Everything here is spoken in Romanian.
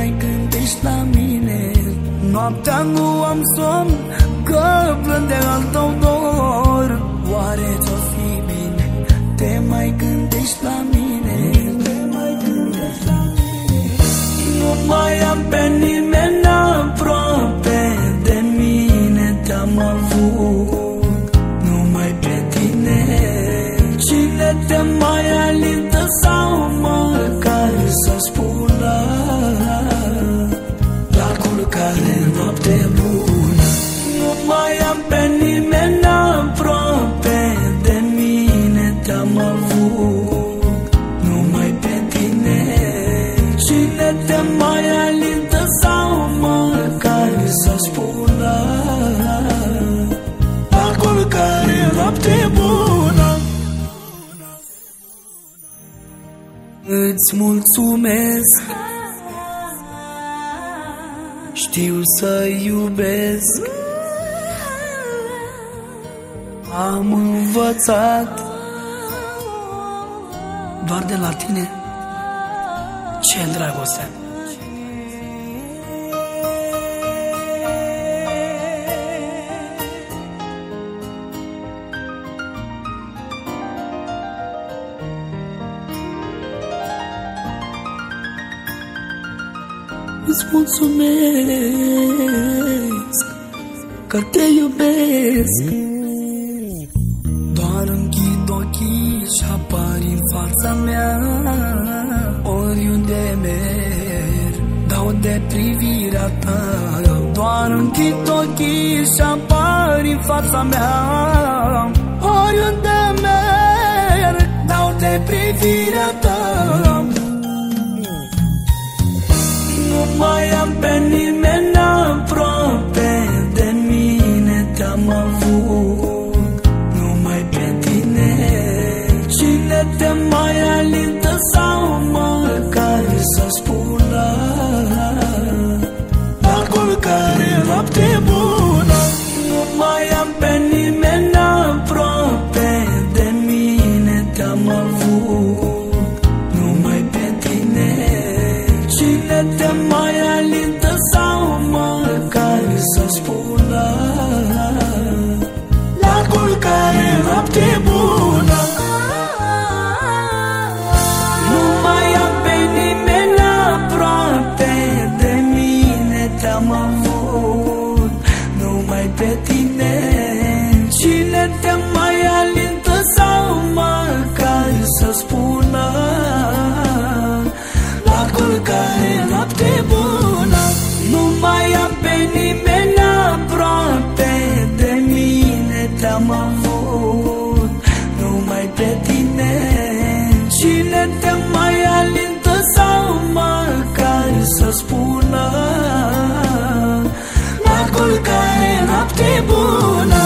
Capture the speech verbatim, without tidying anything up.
mai gândești la mine. Noaptea nu am somn, că plâng de al tău dor. Oare ți-o fi bine? Te mai gândești la mine. Te mai gândești la mine. Nu mai am pe nimeni aproape de mine. Te-am avut numai pe tine. Cine te mai alintă sau măcar să spună la culcare noapte bună. Nu mai am pe nimeni aproape de mine. Te-am avut numai pe tine. Cine te mai alintă sau măcar să spună la culcare noapte bună. Îți mulțumesc, știu să iubesc. Am învățat doar de la tine ce-i dragostea. Îți mulțumesc că te iubesc. Doar închid ochii și apari în fața mea. Oriunde merg, dau de privirea ta. Doar închid ochii și apari în fața mea. Oriunde merg, dau de privirea ta. Nu mai am pe nimeni aproape de mine. Te-am avut numai pe tine. Cine te mai alintă sau măcar să spună la culcare noapte bună. Nu mai am pe nimeni aproape de mine. Te-am avut numai pe tine. Cine te mai alintă sau măcar să spună la culcare noapte bună. Nu mai am pe nimeni aproape de mine. Te-am avut numai pe tine. Cine te mai alintă sau măcar să spună la culcare noapte bună. Nu mai am pe nimeni aproape de mine. Te-am avut numai pe tine. Cine te mai alintă sau măcar să spună la culcare noapte bună.